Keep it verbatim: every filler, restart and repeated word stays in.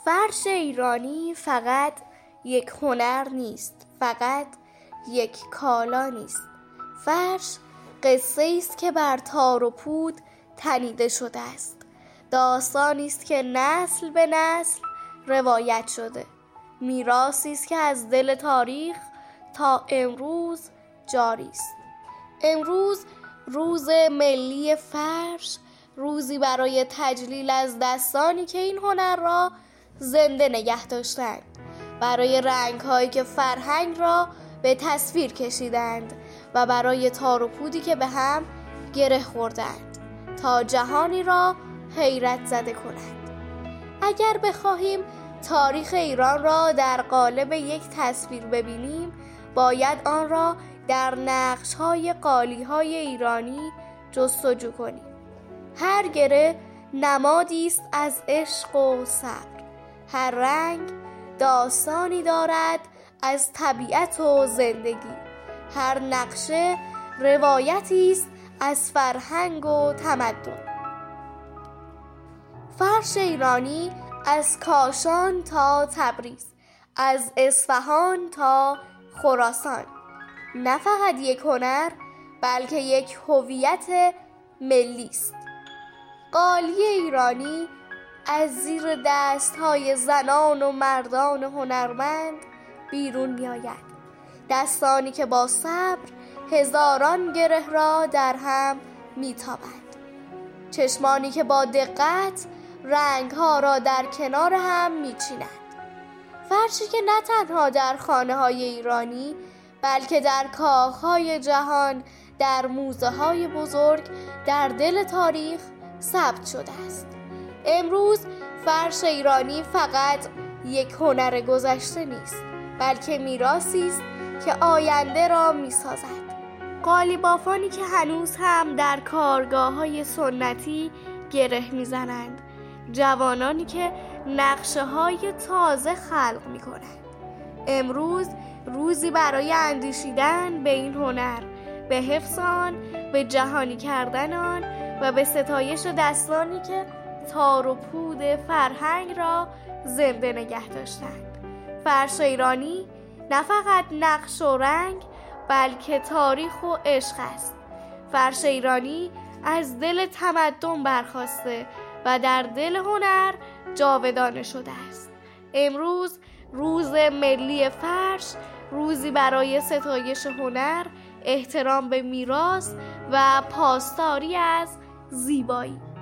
فرش ایرانی فقط یک هنر نیست، فقط یک کالا نیست. فرش قصه است که بر تار و پود تنیده شده است. داستانی است که نسل به نسل روایت شده. میراثی است که از دل تاریخ تا امروز جاری است. امروز روز ملی فرش، روزی برای تجلیل از دستانی که این هنر را زنده نگه داشتند، برای رنگ‌هایی که فرهنگ را به تصویر کشیدند و برای تار و پودی که به هم گره خوردند تا جهانی را حیرت زده کنند. اگر بخواهیم تاریخ ایران را در قالب یک تصویر ببینیم، باید آن را در نقش‌های قالی‌های ایرانی جستجو کنیم. هر گره نمادی است از عشق و صبر. هر رنگ داستانی دارد از طبیعت و زندگی. هر نقشه روایتی است از فرهنگ و تمدن. فرش ایرانی از کاشان تا تبریز، از اصفهان تا خراسان، نه فقط یک هنر بلکه یک هویت ملی است. قالی ایرانی از زیر دست‌های زنان و مردان هنرمند بیرون می‌آید. دستانی که با صبر هزاران گره را در هم می‌تابند. چشمانی که با دقت رنگ‌ها را در کنار هم می‌چینند. فرشی که نه تنها در خانه‌های ایرانی بلکه در کاخ‌های جهان، در موزه‌های بزرگ، در دل تاریخ ثبت شده است. امروز فرش ایرانی فقط یک هنر گذشته نیست، بلکه میراثی است که آینده را می‌سازد. قالی‌بافانی که هنوز هم در کارگاه‌های سنتی گره می‌زنند، جوانانی که نقشه‌های تازه خلق می‌کنند. امروز روزی برای اندیشیدن به این هنر، به حفظ آن، به جهانی کردن آن و به ستایش دستانی که تار و پود فرهنگ را زنده نگه داشتند. فرش ایرانی نه فقط نقش و رنگ بلکه تاریخ و عشق است. فرش ایرانی از دل تمدن برخاسته و در دل هنر جاودانه شده است. امروز روز ملی فرش، روزی برای ستایش هنر، احترام به میراث و پاسداری از زیبایی.